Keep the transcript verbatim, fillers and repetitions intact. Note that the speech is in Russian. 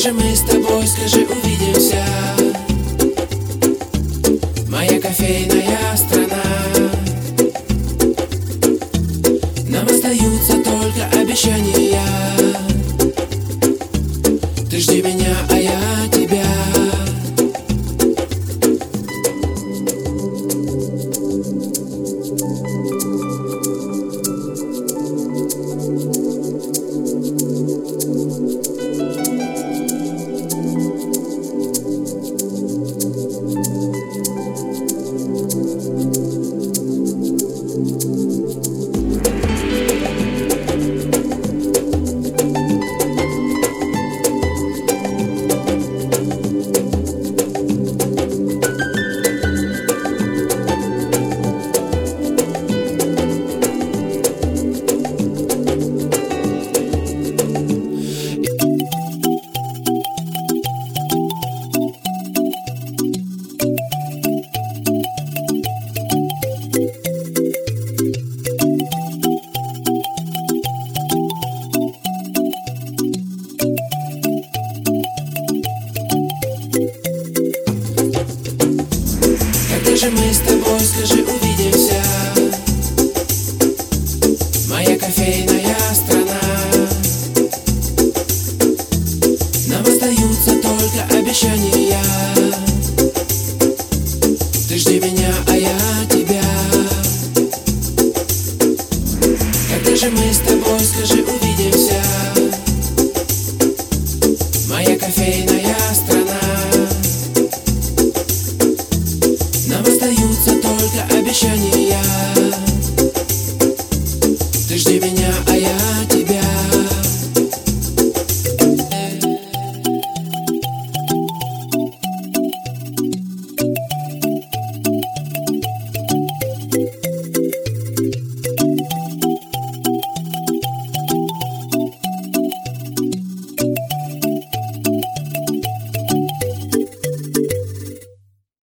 же мы с тобой, скажи, увидимся? Моя кофейная страна. Нам остаются только обещания. Ты жди меня, а я тебя. Когда же мы с тобой, скажи, увидимся? Моя кофейная страна. Нам остаются только обещания. Ты жди меня, а я тебя. Когда же мы с тобой, скажи, увидимся?